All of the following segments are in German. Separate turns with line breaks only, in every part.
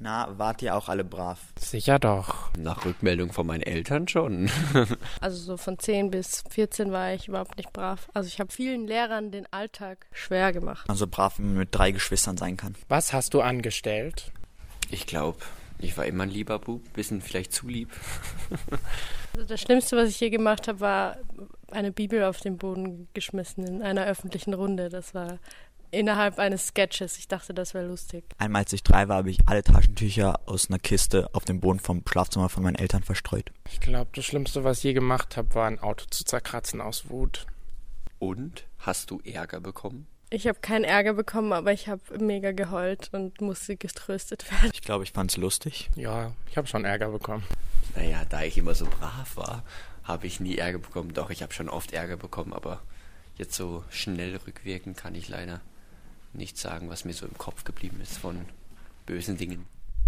Na, wart ihr auch alle brav?
Sicher doch.
Nach Rückmeldung von meinen Eltern schon.
Also so von 10 bis 14 war ich überhaupt nicht brav. Also ich habe vielen Lehrern den Alltag schwer gemacht.
Also brav, wie man mit 3 Geschwistern sein kann.
Was hast du angestellt?
Ich glaube, ich war immer ein lieber Bub, bisschen vielleicht zu lieb.
Also das Schlimmste, was ich je gemacht habe, war eine Bibel auf den Boden geschmissen in einer öffentlichen Runde. Das war innerhalb eines Sketches. Ich dachte, das wäre lustig.
Einmal, als ich 3 war, habe ich alle Taschentücher aus einer Kiste auf dem Boden vom Schlafzimmer von meinen Eltern verstreut.
Ich glaube, das Schlimmste, was ich je gemacht habe, war ein Auto zu zerkratzen aus Wut.
Und? Hast du Ärger bekommen?
Ich habe keinen Ärger bekommen, aber ich habe mega geheult und musste getröstet werden.
Ich glaube, ich fand's lustig.
Ja, ich habe schon Ärger bekommen.
Naja, da ich immer so brav war, habe ich nie Ärger bekommen. Doch, ich habe schon oft Ärger bekommen, aber jetzt so schnell rückwirkend kann ich leider nicht sagen, was mir so im Kopf geblieben ist von bösen Dingen.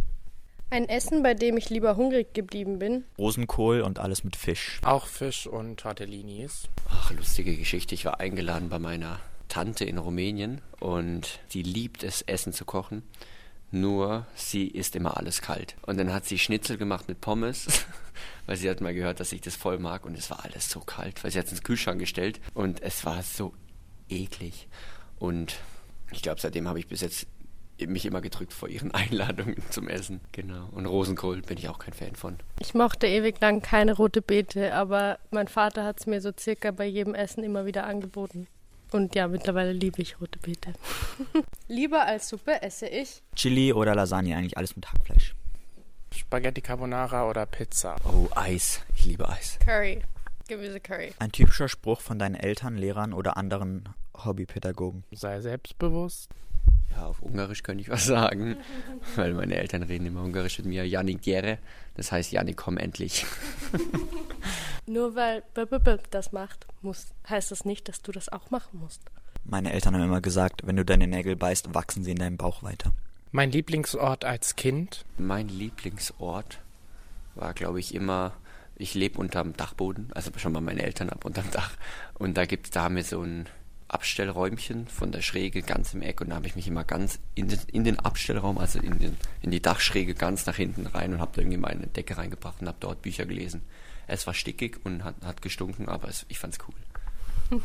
Ein Essen, bei dem ich lieber hungrig geblieben bin.
Rosenkohl und alles mit Fisch.
Auch Fisch und Tortellinis.
Ach, lustige Geschichte. Ich war eingeladen bei meiner Tante in Rumänien und die liebt es, Essen zu kochen. Nur sie isst immer alles kalt. Und dann hat sie Schnitzel gemacht mit Pommes, weil sie hat mal gehört, dass ich das voll mag. Und es war alles so kalt, weil sie hat es ins Kühlschrank gestellt. Und es war so eklig. Und ich glaube, seitdem habe ich bis jetzt mich immer gedrückt vor ihren Einladungen zum Essen. Genau. Und Rosenkohl bin ich auch kein Fan von.
Ich mochte ewig lang keine rote Beete, aber mein Vater hat es mir so circa bei jedem Essen immer wieder angeboten. Und ja, mittlerweile liebe ich rote Beete. Lieber als Suppe esse ich
Chili oder Lasagne, eigentlich alles mit Hackfleisch.
Spaghetti Carbonara oder Pizza.
Oh, Eis. Ich liebe Eis.
Curry. Gemüsecurry.
Ein typischer Spruch von deinen Eltern, Lehrern oder anderen Hobbypädagogen.
Sei selbstbewusst.
Ja, auf Ungarisch könnte ich was sagen, weil meine Eltern reden immer Ungarisch mit mir. Janik Gyere, das heißt Janik, komm endlich.
Nur weil das macht, heißt das nicht, dass du das auch machen musst.
Meine Eltern haben immer gesagt, wenn du deine Nägel beißt, wachsen sie in deinem Bauch weiter.
Mein Lieblingsort als Kind?
Mein Lieblingsort war, glaube ich, immer, ich lebe unterm Dachboden, also schon bei meinen Eltern ab unterm Dach. Und da haben wir so ein Abstellräumchen von der Schräge ganz im Eck und da habe ich mich immer ganz in den Abstellraum, also in die Dachschräge ganz nach hinten rein und habe da irgendwie meine Decke reingebracht und habe dort Bücher gelesen. Es war stickig und hat gestunken, aber ich fand's cool.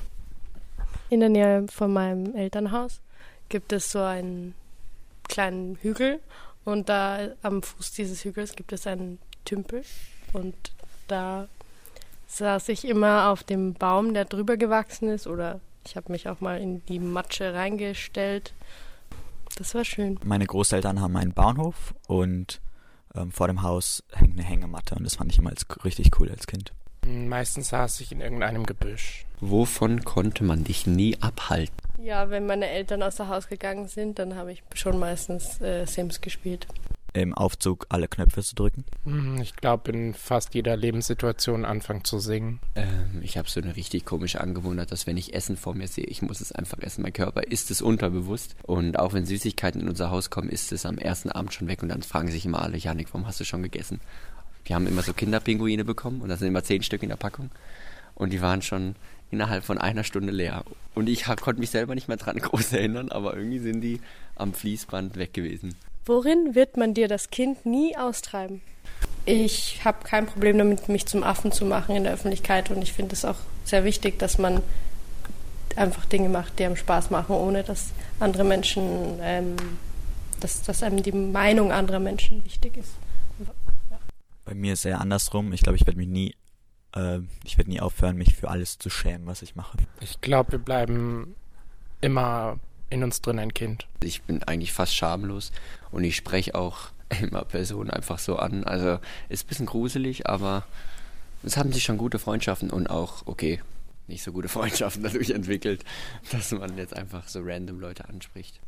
In der Nähe von meinem Elternhaus gibt es so einen kleinen Hügel und da am Fuß dieses Hügels gibt es einen Tümpel und da saß ich immer auf dem Baum, der drüber gewachsen ist, oder ich habe mich auch mal in die Matsche reingestellt. Das war schön.
Meine Großeltern haben einen Bauernhof und vor dem Haus hängt eine Hängematte und das fand ich immer richtig cool als Kind.
Meistens saß ich in irgendeinem Gebüsch.
Wovon konnte man dich nie abhalten?
Ja, wenn meine Eltern außer Haus gegangen sind, dann habe ich schon meistens Sims gespielt.
Im Aufzug alle Knöpfe zu drücken.
Ich glaube, in fast jeder Lebenssituation anfangen zu singen.
Ich habe so eine richtig komische Angewohnheit, dass wenn ich Essen vor mir sehe, ich muss es einfach essen. Mein Körper isst es unterbewusst. Und auch wenn Süßigkeiten in unser Haus kommen, ist es am ersten Abend schon weg. Und dann fragen sich immer alle, Janik, warum hast du schon gegessen? Wir haben immer so Kinderpinguine bekommen und da sind immer 10 Stück in der Packung. Und die waren schon innerhalb von einer Stunde leer. Und ich konnte mich selber nicht mehr dran groß erinnern, aber irgendwie sind die am Fließband weg gewesen.
Worin wird man dir das Kind nie austreiben? Ich habe kein Problem damit, mich zum Affen zu machen in der Öffentlichkeit und ich finde es auch sehr wichtig, dass man einfach Dinge macht, die einem Spaß machen, ohne dass andere Menschen, dass einem die Meinung anderer Menschen wichtig ist. Ja.
Bei mir ist es eher andersrum. Ich glaube, ich werde nie aufhören, mich für alles zu schämen, was ich mache.
Ich glaube, wir bleiben immer in uns drin ein Kind.
Ich bin eigentlich fast schamlos und ich spreche auch immer Personen einfach so an. Also ist ein bisschen gruselig, aber es haben sich schon gute Freundschaften und auch, okay, nicht so gute Freundschaften dadurch entwickelt, dass man jetzt einfach so random Leute anspricht.